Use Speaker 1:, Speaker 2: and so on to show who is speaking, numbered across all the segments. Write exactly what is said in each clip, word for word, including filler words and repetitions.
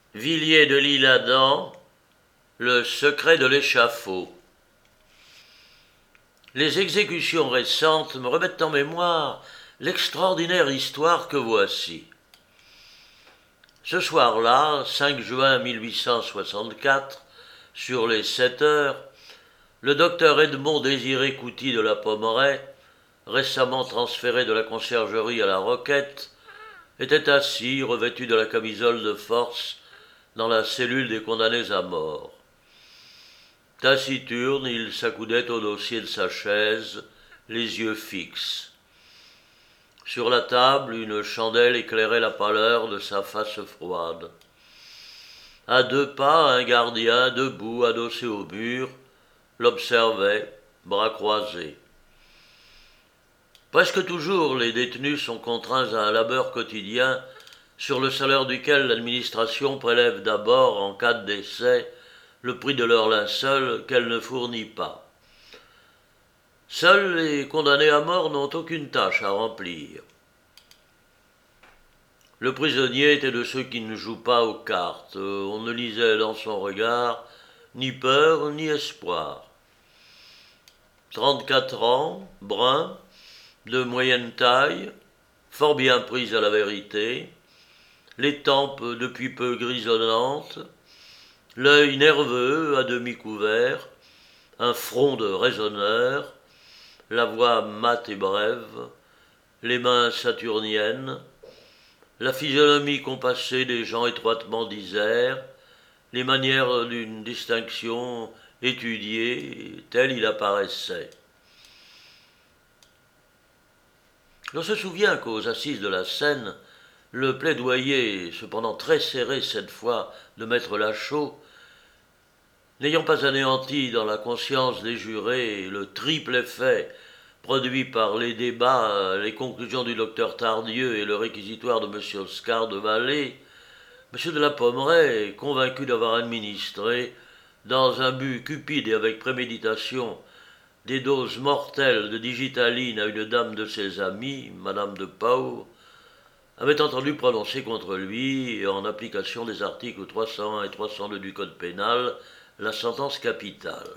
Speaker 1: Villiers de l'Isle-Adam, le secret de l'échafaud. Les exécutions récentes me remettent en mémoire l'extraordinaire histoire que voici. Ce soir-là, cinq juin mille huit cent soixante-quatre, sur les sept heures, le docteur Edmond Désiré Couty de la Pommeraye, récemment transféré de la conciergerie à la Roquette, était assis, revêtu de la camisole de force, dans la cellule des condamnés à mort. Taciturne, il s'accoudait au dossier de sa chaise, les yeux fixes. Sur la table, une chandelle éclairait la pâleur de sa face froide. À deux pas, un gardien, debout, adossé au mur, l'observait, bras croisés. Presque toujours, les détenus sont contraints à un labeur quotidien sur le salaire duquel l'administration prélève d'abord, en cas de décès, le prix de leur linceul qu'elle ne fournit pas. Seuls les condamnés à mort n'ont aucune tâche à remplir. Le prisonnier était de ceux qui ne jouent pas aux cartes. On ne lisait dans son regard ni peur ni espoir. Trente-quatre ans, brun, de moyenne taille, fort bien pris à la vérité, les tempes depuis peu grisonnantes, l'œil nerveux à demi couvert, un front de raisonneur, la voix mate et brève, les mains saturniennes, la physionomie compassée des gens étroitement d'Isère, les manières d'une distinction étudiée, tel il apparaissait. L'on se souvient qu'aux assises de la Seine, le plaidoyer, cependant très serré cette fois, de maître Lachaud, n'ayant pas anéanti dans la conscience des jurés le triple effet produit par les débats, les conclusions du docteur Tardieu et le réquisitoire de M. Oscar de Vallée, M. de la Pommeraye, convaincu d'avoir administré, dans un but cupide et avec préméditation, des doses mortelles de digitaline à une dame de ses amies, Madame de Pau, avait entendu prononcer contre lui, en application des articles trois cent un et trois cent deux du Code pénal, la sentence capitale.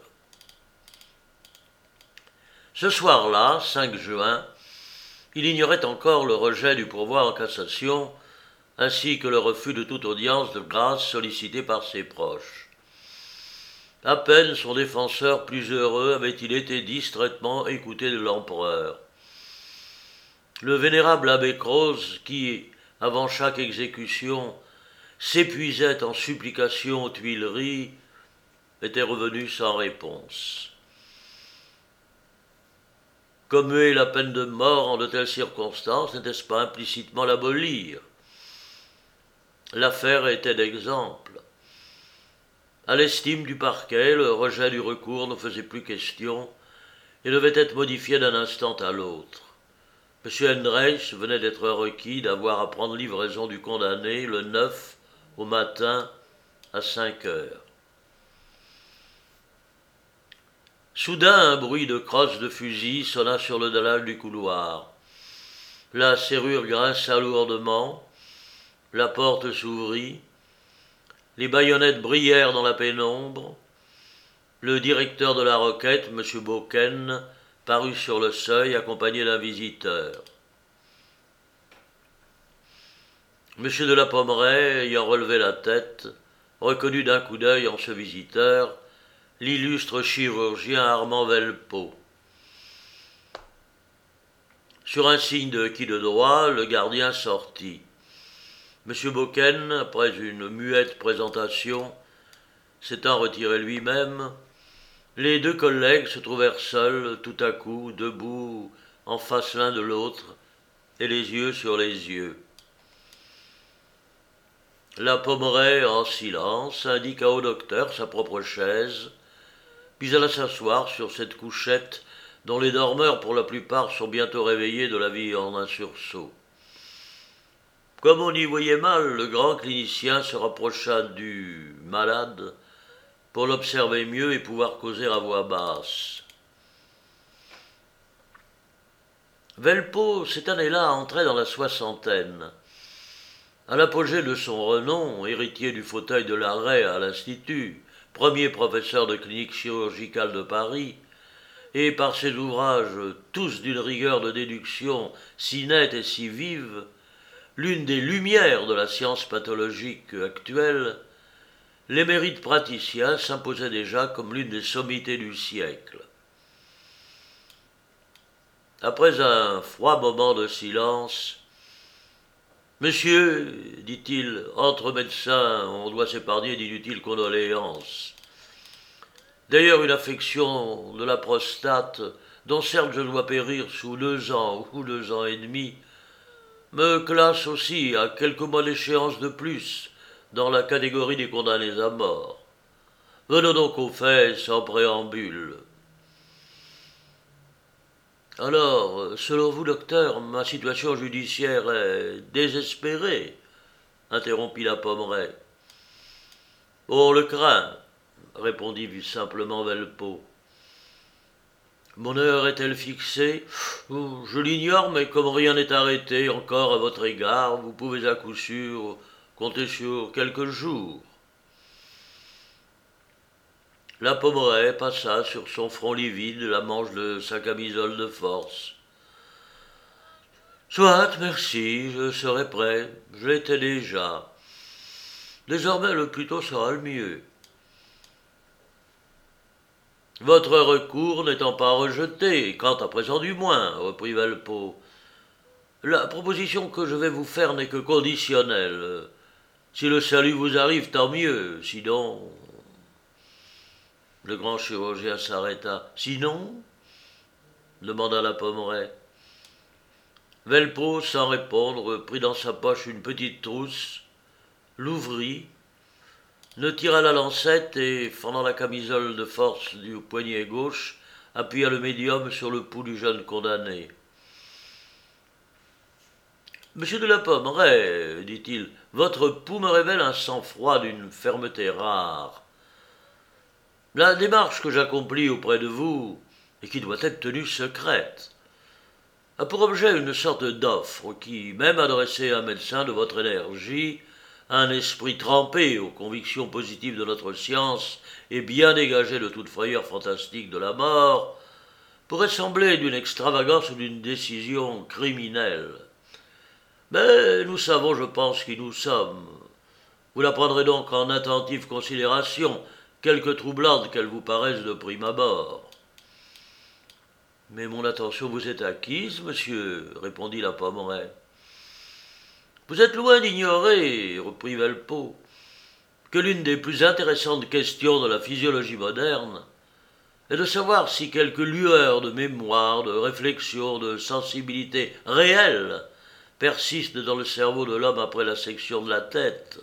Speaker 1: Ce soir-là, cinq juin, il ignorait encore le rejet du pourvoi en cassation, ainsi que le refus de toute audience de grâce sollicitée par ses proches. À peine son défenseur plus heureux avait-il été distraitement écouté de l'empereur. Le vénérable abbé Croze, qui, avant chaque exécution, s'épuisait en supplications aux Tuileries, était revenu sans réponse. Commuer la peine de mort en de telles circonstances, n'était-ce pas implicitement l'abolir? L'affaire était d'exemple. À l'estime du parquet, le rejet du recours ne faisait plus question et devait être modifié d'un instant à l'autre. M. Hendreich venait d'être requis d'avoir à prendre livraison du condamné le neuf au matin à cinq heures. Soudain, un bruit de crosse de fusil sonna sur le dallage du couloir. La serrure grinça lourdement, la porte s'ouvrit, les baïonnettes brillèrent dans la pénombre, le directeur de la Roquette, M. Beauquesne, parut sur le seuil accompagné d'un visiteur. M. de la Pommeraye, ayant relevé la tête, reconnut d'un coup d'œil en ce visiteur l'illustre chirurgien Armand Velpeau. Sur un signe de qui de droit, le gardien sortit. M. Beauquesne, après une muette présentation, s'étant retiré lui-même, les deux collègues se trouvèrent seuls, tout à coup, debout, en face l'un de l'autre, et les yeux sur les yeux. La Pommeraye, en silence, indiqua au docteur sa propre chaise, puis alla s'asseoir sur cette couchette dont les dormeurs, pour la plupart, sont bientôt réveillés de la vie en un sursaut. Comme on y voyait mal, le grand clinicien se rapprocha du malade pour l'observer mieux et pouvoir causer à voix basse. Velpeau, cette année-là, entrait dans la soixantaine. À l'apogée de son renom, héritier du fauteuil de l'arrêt à l'Institut, premier professeur de clinique chirurgicale de Paris, et par ses ouvrages tous d'une rigueur de déduction si nette et si vive, l'une des lumières de la science pathologique actuelle, l'émérite praticien s'imposait déjà comme l'une des sommités du siècle. Après un froid moment de silence, « Monsieur, dit-il, entre médecins, on doit s'épargner d'inutiles condoléances. D'ailleurs, une affection de la prostate, dont certes je dois périr sous deux ans ou deux ans et demi, me classe aussi à quelques mois d'échéance de plus dans la catégorie des condamnés à mort. Venons donc aux faits sans préambule. » Alors, selon vous, docteur, ma situation judiciaire est désespérée, interrompit la Pommeraye. On le craint, répondit simplement Velpeau. Mon heure est-elle fixée? Je l'ignore, mais comme rien n'est arrêté encore à votre égard, vous pouvez à coup sûr compter sur quelques jours. La Pommeraye passa sur son front livide la manche de sa camisole de force. Soit, merci, je serai prêt, je l'étais déjà. Désormais, le plus tôt sera le mieux. Votre recours n'étant pas rejeté, quant à présent du moins, reprit Velpeau, la proposition que je vais vous faire n'est que conditionnelle. Si le salut vous arrive, tant mieux, sinon... Le grand chirurgien s'arrêta. Sinon demanda la Pommeraye. Velpeau, sans répondre, prit dans sa poche une petite trousse, l'ouvrit, ne tira la lancette et, fendant la camisole de force du poignet gauche, appuya le médium sur le pouls du jeune condamné. « Monsieur de la Pommeraye, dit-il, votre pouls me révèle un sang-froid d'une fermeté rare. La démarche que j'accomplis auprès de vous, et qui doit être tenue secrète, a pour objet une sorte d'offre qui, même adressée à un médecin de votre énergie, a un esprit trempé aux convictions positives de notre science et bien dégagé de toute frayeur fantastique de la mort, pourrait sembler d'une extravagance ou d'une décision criminelle. Mais nous savons, je pense, qui nous sommes. Vous la prendrez donc en attentive considération, quelque troublante qu'elle vous paraisse de prime abord. Mais mon attention vous est acquise, monsieur, répondit la Pommeraye. Vous êtes loin d'ignorer, reprit Velpeau, que l'une des plus intéressantes questions de la physiologie moderne est de savoir si quelques lueurs de mémoire, de réflexion, de sensibilité réelle persistent dans le cerveau de l'homme après la section de la tête.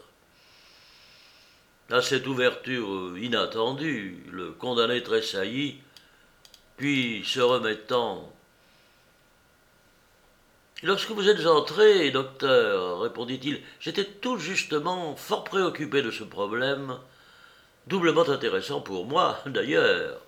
Speaker 1: À cette ouverture inattendue, le condamné tressaillit, puis, se remettant, « Lorsque vous êtes entré, docteur, répondit-il, j'étais tout justement fort préoccupé de ce problème, doublement intéressant pour moi, d'ailleurs.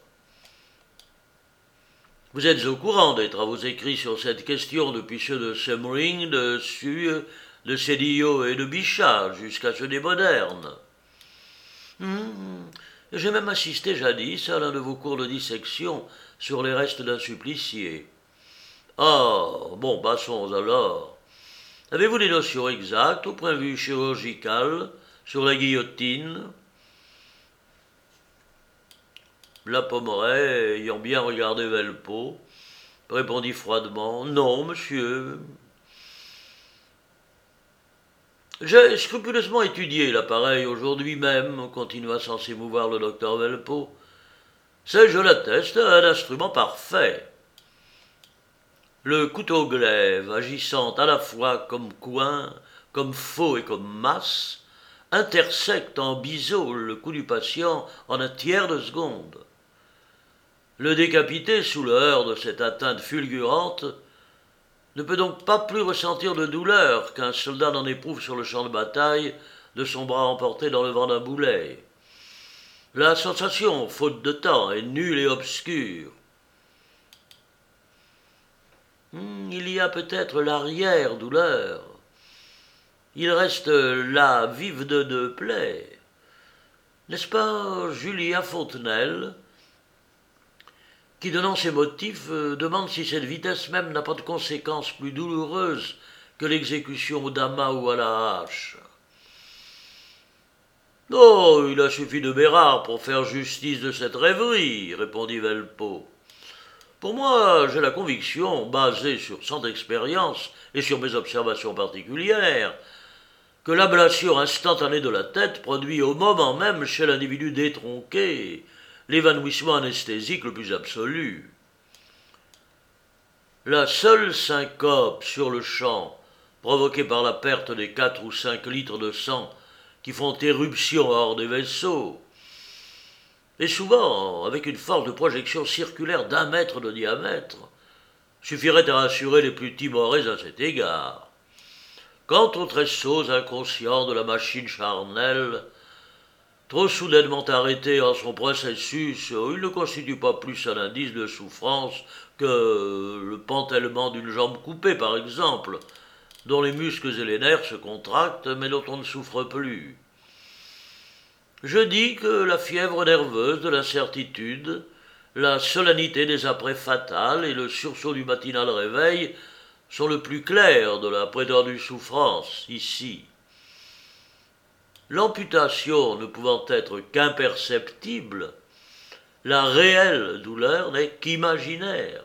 Speaker 1: Vous êtes au courant des travaux écrits sur cette question depuis ceux de Semmering, de Sueux, de Sédillot et de Bichat, jusqu'à ceux des modernes. Hum, j'ai même assisté jadis à l'un de vos cours de dissection sur les restes d'un supplicié. Ah, bon, passons alors. Avez-vous des notions exactes, au point de vue chirurgical, sur la guillotine? La Pommeraye, ayant bien regardé Velpeau, répondit froidement, « Non, monsieur. » J'ai scrupuleusement étudié l'appareil aujourd'hui même, continua sans s'émouvoir le docteur Velpeau. C'est, je l'atteste, un instrument parfait. Le couteau glaive, agissant à la fois comme coin, comme faux et comme masse, intersecte en biseau le cou du patient en un tiers de seconde. Le décapité, sous le heurt de cette atteinte fulgurante, ne peut donc pas plus ressentir de douleur qu'un soldat n'en éprouve sur le champ de bataille de son bras emporté dans le vent d'un boulet. La sensation, faute de temps, est nulle et obscure. Hmm, il y a peut-être l'arrière-douleur. il reste là vive de deux plaies. N'est-ce pas Julien Fontenelle qui, donnant ses motifs, euh, demande si cette vitesse même n'a pas de conséquences plus douloureuses que l'exécution au damas ou à la hache. « Oh, il a suffi de Bérard pour faire justice de cette rêverie, » répondit Velpeau. « Pour moi, j'ai la conviction, basée sur cent expériences et sur mes observations particulières, que l'ablation instantanée de la tête produit au moment même chez l'individu détronqué l'évanouissement anesthésique le plus absolu. La seule syncope sur le champ, provoquée par la perte des quatre ou cinq litres de sang qui font éruption hors des vaisseaux, et souvent avec une force de projection circulaire d'un mètre de diamètre, suffirait à rassurer les plus timorés à cet égard. Quant aux tresseaux inconscients de la machine charnelle, trop soudainement arrêté en son processus, il ne constitue pas plus un indice de souffrance que le pentèlement d'une jambe coupée, par exemple, dont les muscles et les nerfs se contractent, mais dont on ne souffre plus. Je dis que la fièvre nerveuse de l'incertitude, la solennité des apprêts fatales et le sursaut du matinal réveil sont le plus clair de la prétendue souffrance, ici. L'amputation ne pouvant être qu'imperceptible, la réelle douleur n'est qu'imaginaire.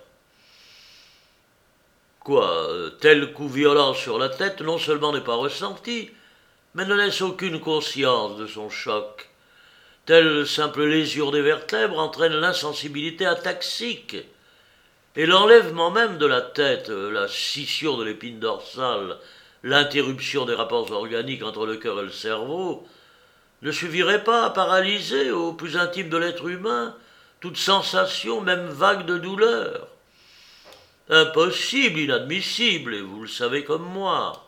Speaker 1: Quoi, tel coup violent sur la tête non seulement n'est pas ressenti, mais ne laisse aucune conscience de son choc. Telle simple lésure des vertèbres entraîne l'insensibilité ataxique, et l'enlèvement même de la tête, la scission de l'épine dorsale, l'interruption des rapports organiques entre le cœur et le cerveau, ne suffirait pas à paralyser au plus intime de l'être humain toute sensation, même vague de douleur. Impossible, inadmissible, et vous le savez comme moi.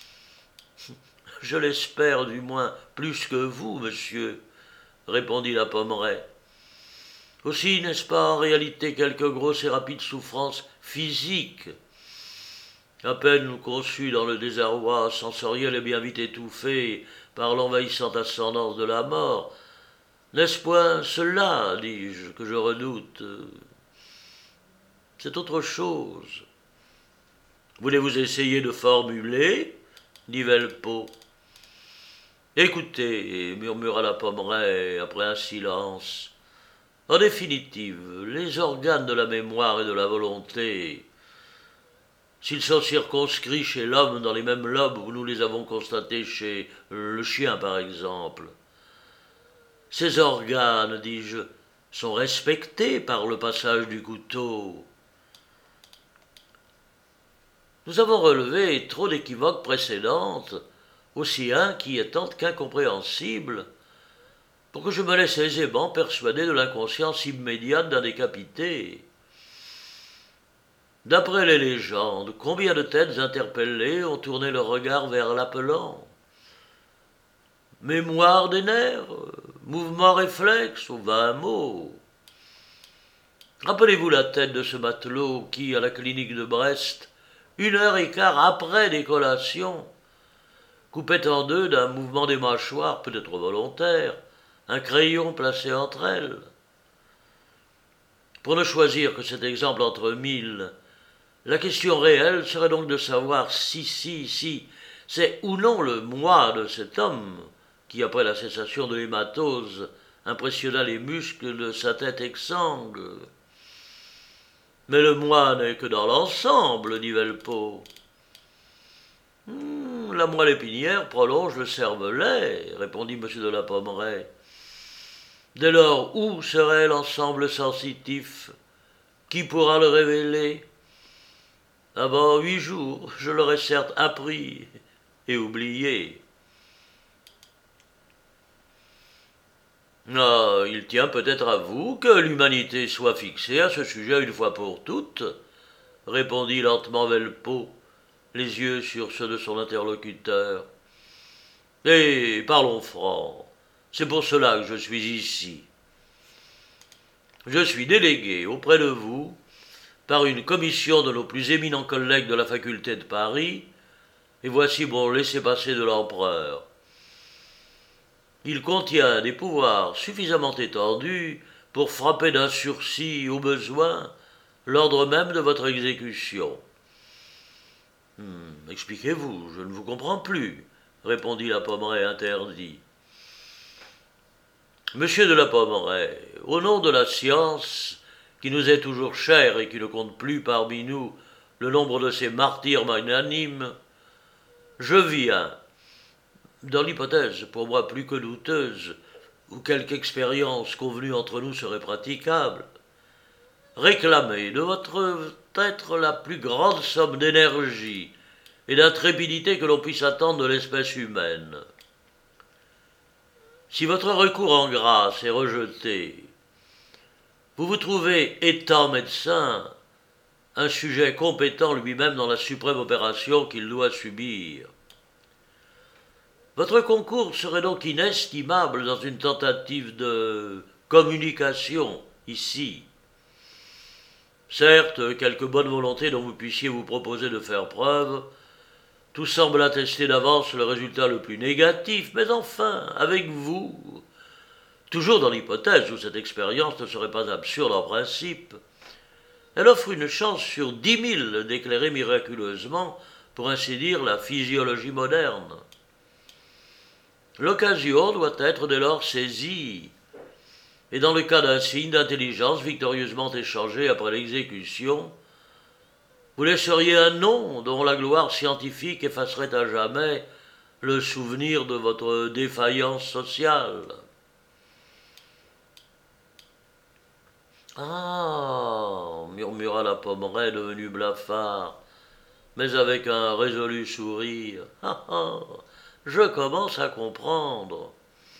Speaker 1: Je l'espère du moins plus que vous, monsieur, répondit la Pommeraye. Aussi n'est-ce pas en réalité quelque grosse et rapide souffrance physique, à peine conçue dans le désarroi sensoriel et bien vite étouffée par l'envahissante ascendance de la mort. N'est-ce point cela, dis-je, que je redoute? C'est autre chose. Voulez-vous essayer de formuler? Dit Velpeau. Écoutez, murmura la Pommeraye après un silence. En définitive, les organes de la mémoire et de la volonté, s'ils sont circonscrits chez l'homme dans les mêmes lobes où nous les avons constatés chez le chien, par exemple, ces organes, dis-je, sont respectés par le passage du couteau. Nous avons relevé trop d'équivoques précédentes, aussi inquiétantes qu'incompréhensibles, pour que je me laisse aisément persuader de l'inconscience immédiate d'un décapité. D'après les légendes, combien de têtes interpellées ont tourné leur regard vers l'appelant? Mémoire des nerfs, mouvement réflexe, ou vain mot. Rappelez-vous la tête de ce matelot qui, à la clinique de Brest, une heure et quart après décollation, coupait en deux d'un mouvement des mâchoires, peut-être volontaire, un crayon placé entre elles. Pour ne choisir que cet exemple entre mille, la question réelle serait donc de savoir si, si, si, c'est ou non le moi de cet homme qui, après la cessation de l'hématose, impressionna les muscles de sa tête exsangue. Mais le moi n'est que dans l'ensemble, dit Velpeau. Hum, la moelle épinière prolonge le cervelet, répondit M. de la Pommeraye. Dès lors, où serait l'ensemble sensitif? Qui pourra le révéler? Avant huit jours, je l'aurais certes appris et oublié. Ah, il tient peut-être à vous que l'humanité soit fixée à ce sujet une fois pour toutes, répondit lentement Velpeau, les yeux sur ceux de son interlocuteur. Et parlons franc, c'est pour cela que je suis ici. Je suis délégué auprès de vous par une commission de nos plus éminents collègues de la faculté de Paris et voici mon laissez-passer de l'empereur. Il contient des pouvoirs suffisamment étendus pour frapper d'un sursis au besoin l'ordre même de votre exécution. Hmm, expliquez-vous, je ne vous comprends plus, répondit la Pommeraye interdit. Monsieur de la Pommeraye, au nom de la science, qui nous est toujours chère et qui ne compte plus parmi nous le nombre de ses martyrs magnanimes, je viens, dans l'hypothèse pour moi plus que douteuse, où quelque expérience convenue entre nous serait praticable, réclamer de votre être la plus grande somme d'énergie et d'intrépidité que l'on puisse attendre de l'espèce humaine. Si votre recours en grâce est rejeté, vous vous trouvez, étant médecin, un sujet compétent lui-même dans la suprême opération qu'il doit subir. Votre concours serait donc inestimable dans une tentative de communication ici. Certes, quelque bonne volonté dont vous puissiez vous proposer de faire preuve, tout semble attester d'avance le résultat le plus négatif, mais enfin, avec vous, toujours dans l'hypothèse où cette expérience ne serait pas absurde en principe, elle offre une chance sur dix mille d'éclairer miraculeusement, pour ainsi dire, la physiologie moderne. L'occasion doit être dès lors saisie, et dans le cas d'un signe d'intelligence victorieusement échangé après l'exécution, vous laisseriez un nom dont la gloire scientifique effacerait à jamais le souvenir de votre défaillance sociale. Ah, murmura la Pommeraye devenue blafard, mais avec un résolu sourire. Ah ah, je commence à comprendre.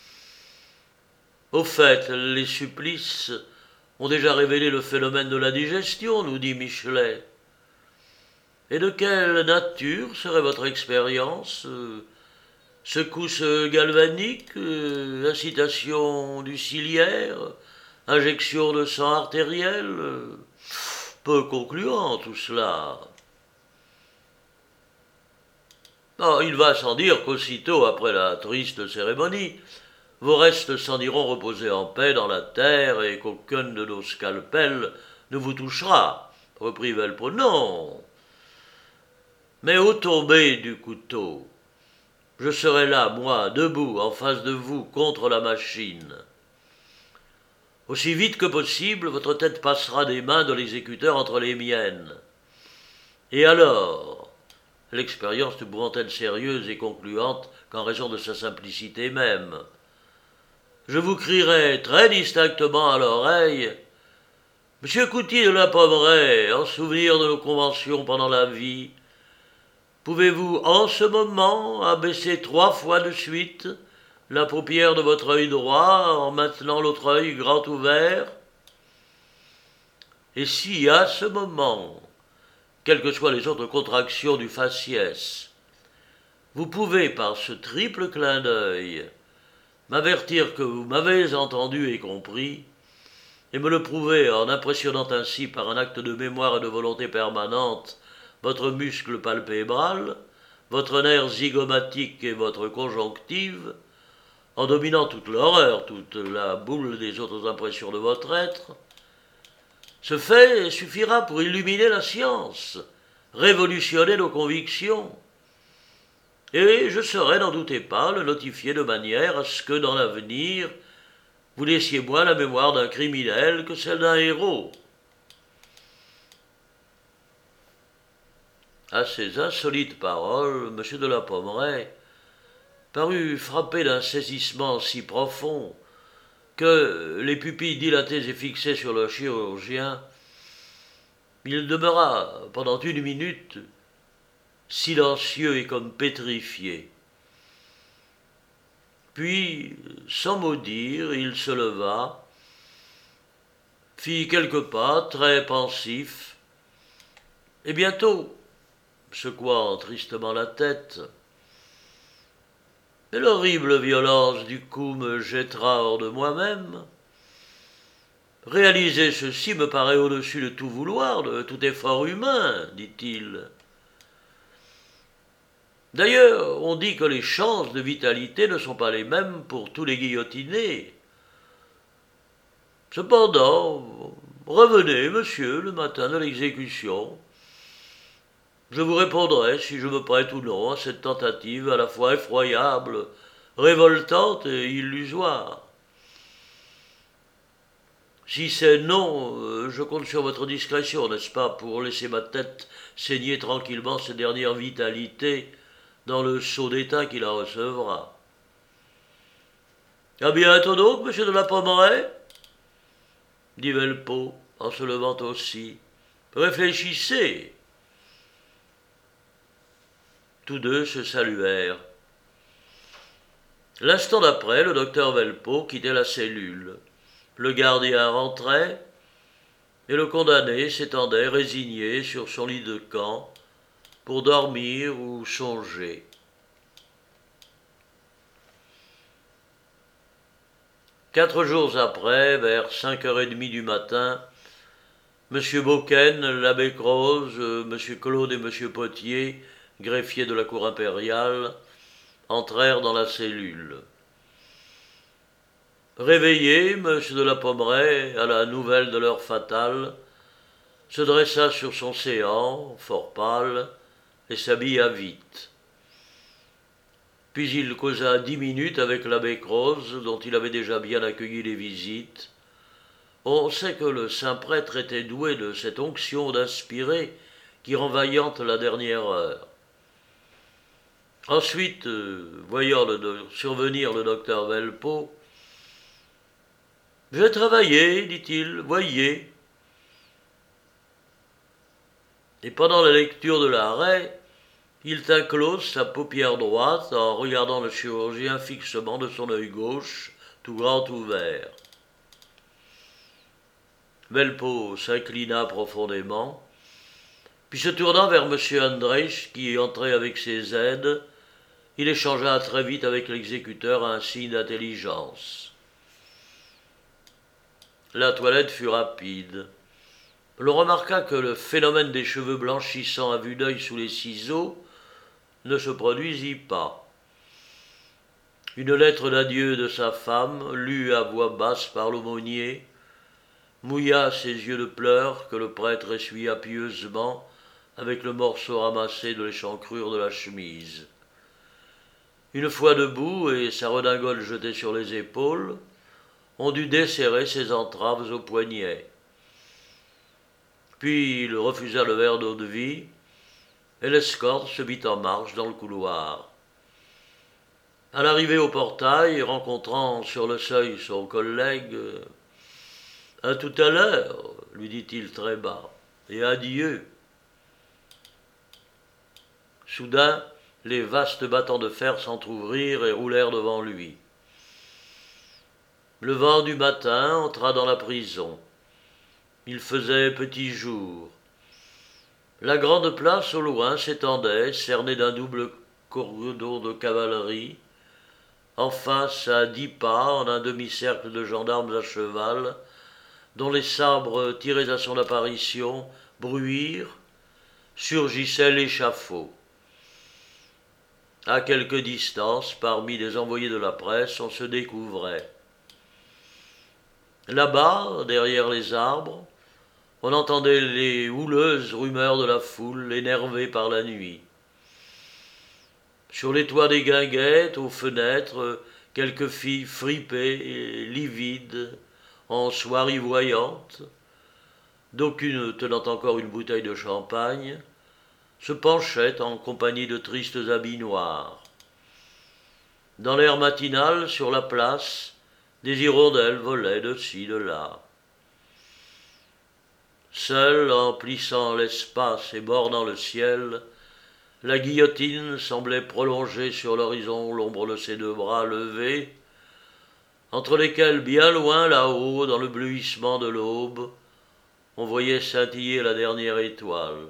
Speaker 1: Au fait, les supplices ont déjà révélé le phénomène de la digestion, nous dit Michelet. Et de quelle nature serait votre expérience ? Secousse galvanique, incitation du ciliaire, injection de sang artériel ? Peu concluant tout cela. Oh, il va sans dire qu'aussitôt après la triste cérémonie, vos restes s'en iront reposer en paix dans la terre et qu'aucun de nos scalpels ne vous touchera, reprit Velpeau. Non, mais au tomber du couteau, je serai là, moi, debout, en face de vous, contre la machine. Aussi vite que possible, votre tête passera des mains de l'exécuteur entre les miennes. Et alors, l'expérience ne pouvant être sérieuse et concluante qu'en raison de sa simplicité même, je vous crierai très distinctement à l'oreille « Monsieur Coutier de la Pommeraye, en souvenir de nos conventions pendant la vie, pouvez-vous en ce moment abaisser trois fois de suite la paupière de votre œil droit en maintenant l'autre œil grand ouvert ? Et si à ce moment, quelles que soient les autres contractions du faciès, vous pouvez par ce triple clin d'œil m'avertir que vous m'avez entendu et compris, et me le prouver en impressionnant ainsi par un acte de mémoire et de volonté permanente votre muscle palpébral, votre nerf zygomatique et votre conjonctive, en dominant toute l'horreur, toute la boule des autres impressions de votre être, ce fait suffira pour illuminer la science, révolutionner nos convictions, et je saurai, n'en doutez pas, le notifier de manière à ce que, dans l'avenir, vous laissiez moins la mémoire d'un criminel que celle d'un héros. À ces insolites paroles, M. de la Pommeraye parut frappé d'un saisissement si profond que, les pupilles dilatées et fixées sur le chirurgien, il demeura pendant une minute silencieux et comme pétrifié. Puis, sans mot dire, il se leva, fit quelques pas, très pensif, et bientôt, secouant tristement la tête, « Mais l'horrible violence du coup me jettera hors de moi-même. Réaliser ceci me paraît au-dessus de tout vouloir, de tout effort humain, dit-il. D'ailleurs, on dit que les chances de vitalité ne sont pas les mêmes pour tous les guillotinés. Cependant, revenez, monsieur, le matin de l'exécution. Je vous répondrai si je me prête ou non à cette tentative à la fois effroyable, révoltante et illusoire. Si c'est non, je compte sur votre discrétion, n'est-ce pas, pour laisser ma tête saigner tranquillement ses dernières vitalités dans le sceau d'étain qui la recevra. À bientôt donc, monsieur de la Pommeraye, dit Velpeau, en se levant aussi. Réfléchissez. Tous deux se saluèrent. L'instant d'après, le docteur Velpeau quittait la cellule. Le gardien rentrait, et le condamné s'étendait résigné sur son lit de camp pour dormir ou songer. Quatre jours après, vers cinq heures trente du matin, M. Beauquesne, l'abbé Croze, M. Claude et M. Potier, greffiers de la cour impériale, entrèrent dans la cellule. Réveillé, M. de la Pommeraye, à la nouvelle de l'heure fatale, se dressa sur son séant, fort pâle, et s'habilla vite. Puis il causa dix minutes avec l'abbé Croze, dont il avait déjà bien accueilli les visites. On sait que le saint prêtre était doué de cette onction d'inspirer qui rend vaillante la dernière heure. Ensuite, euh, voyant le, survenir le docteur Velpeau, « J'ai travaillé, dit-il, voyez. » Et pendant la lecture de l'arrêt, il tint close sa paupière droite en regardant le chirurgien fixement de son œil gauche, tout grand ouvert. Velpeau s'inclina profondément, puis se tournant vers M. Andrech, qui entrait avec ses aides, il échangea très vite avec l'exécuteur un signe d'intelligence. La toilette fut rapide. L'on remarqua que le phénomène des cheveux blanchissants à vue d'œil sous les ciseaux ne se produisit pas. Une lettre d'adieu de sa femme, lue à voix basse par l'aumônier, mouilla ses yeux de pleurs que le prêtre essuya pieusement avec le morceau ramassé de l'échancrure de la chemise. Une fois debout et sa redingote jetée sur les épaules, on dut desserrer ses entraves au poignet. Puis il refusa le verre d'eau-de-vie, et l'escorte se mit en marche dans le couloir. À l'arrivée au portail, rencontrant sur le seuil son collègue, « À tout à l'heure, lui dit-il très bas, et adieu. » Soudain, les vastes battants de fer s'entr'ouvrirent et roulèrent devant lui. Le vent du matin entra dans la prison. Il faisait petit jour. La grande place au loin s'étendait, cernée d'un double cordon de cavalerie. En face, à dix pas, en un demi-cercle de gendarmes à cheval, dont les sabres tirés à son apparition bruirent, surgissait l'échafaud. À quelque distance, parmi les envoyés de la presse, on se découvrait. Là-bas, derrière les arbres, on entendait les houleuses rumeurs de la foule, énervée par la nuit. Sur les toits des guinguettes, aux fenêtres, quelques filles fripées et livides, en soieries voyantes, d'aucunes tenant encore une bouteille de champagne, se penchaient en compagnie de tristes habits noirs. Dans l'air matinal, sur la place, des hirondelles volaient de ci, de là. Seule, emplissant l'espace et bordant le ciel, la guillotine semblait prolonger sur l'horizon l'ombre de ses deux bras levés, entre lesquels, bien loin là-haut, dans le bleuissement de l'aube, on voyait scintiller la dernière étoile.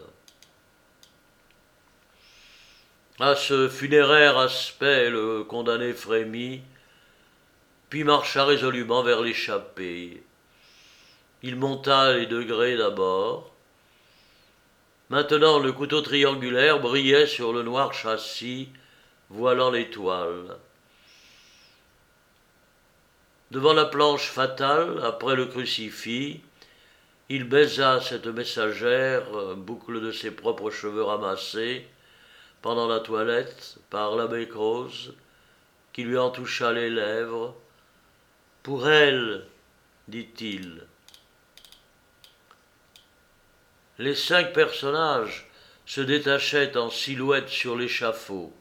Speaker 1: À ce funéraire aspect, le condamné frémit, puis marcha résolument vers l'échappée. Il monta les degrés d'abord. Maintenant le couteau triangulaire brillait sur le noir châssis, voilant l'étoile. Devant la planche fatale, après le crucifix, il baisa cette messagère, boucle de ses propres cheveux ramassés, pendant la toilette, par l'abbé Croze, qui lui en toucha les lèvres. « Pour elle, dit-il. » Les cinq personnages se détachaient en silhouette sur l'échafaud.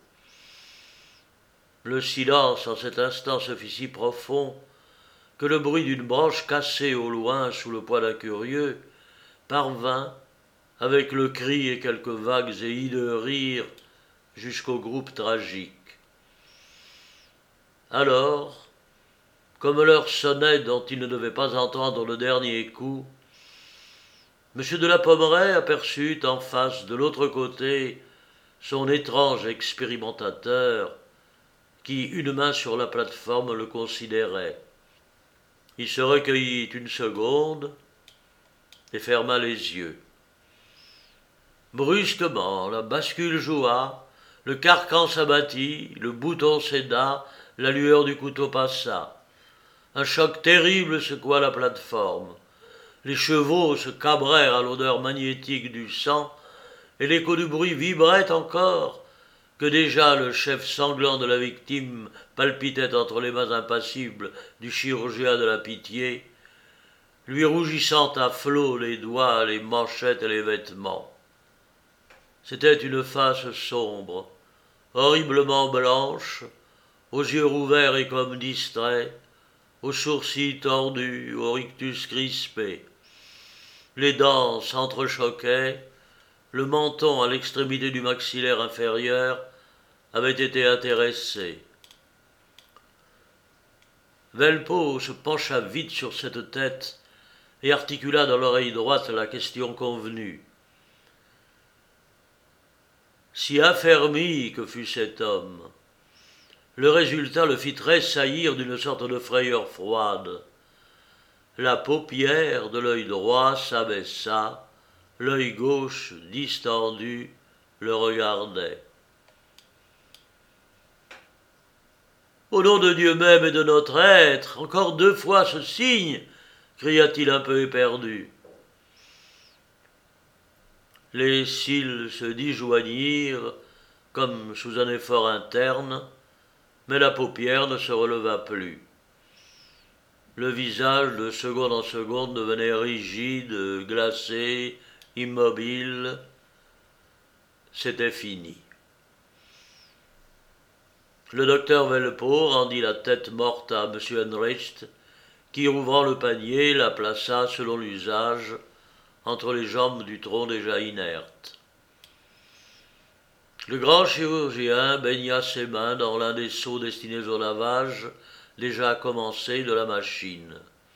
Speaker 1: Le silence en cet instant se fit si profond que le bruit d'une branche cassée au loin sous le poids d'un curieux parvint, avec le cri et quelques vagues et hideux rires, jusqu'au groupe tragique. Alors, comme l'heure sonnait dont il ne devait pas entendre le dernier coup, M. de la Pommeraye aperçut en face, de l'autre côté, son étrange expérimentateur, qui, une main sur la plate-forme, le considérait. Il se recueillit une seconde et ferma les yeux. Brusquement, la bascule joua, le carcan s'abattit, le bouton céda, la lueur du couteau passa. Un choc terrible secoua la plate-forme. Les chevaux se cabrèrent à l'odeur magnétique du sang, et l'écho du bruit vibrait encore, que déjà le chef sanglant de la victime palpitait entre les mains impassibles du chirurgien de la pitié, lui rougissant à flots les doigts, les manchettes et les vêtements. C'était une face sombre, horriblement blanche, aux yeux rouverts et comme distraits, aux sourcils tordus, au rictus crispé. Les dents s'entrechoquaient, le menton à l'extrémité du maxillaire inférieur avait été intéressé. Velpeau se pencha vite sur cette tête et articula dans l'oreille droite la question convenue. Si affermi que fût cet homme, le résultat le fit tressaillir d'une sorte de frayeur froide. La paupière de l'œil droit s'abaissa, l'œil gauche, distendu, le regardait. « Au nom de Dieu même et de notre être, encore deux fois ce signe !» cria-t-il un peu éperdu. Les cils se disjoignirent comme sous un effort interne, mais la paupière ne se releva plus. Le visage, de seconde en seconde, devenait rigide, glacé, immobile. C'était fini. Le docteur Velpeau rendit la tête morte à M. Henricht, qui, ouvrant le panier, la plaça, selon l'usage, entre les jambes du tronc déjà inerte. Le grand chirurgien baigna ses mains dans l'un des seaux destinés au lavage, déjà commencé, de la machine.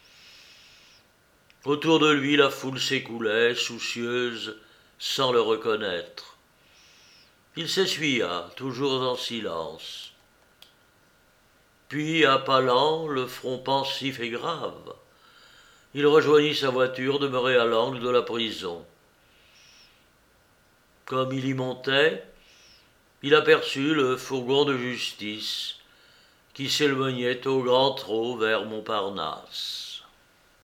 Speaker 1: Autour de lui, la foule s'écoulait, soucieuse, sans le reconnaître. Il s'essuya, toujours en silence. Puis, à pas lents, le front pensif et grave, il rejoignit sa voiture demeurée à l'angle de la prison. Comme il y montait, il aperçut le fourgon de justice qui s'éloignait au grand trot vers Montparnasse.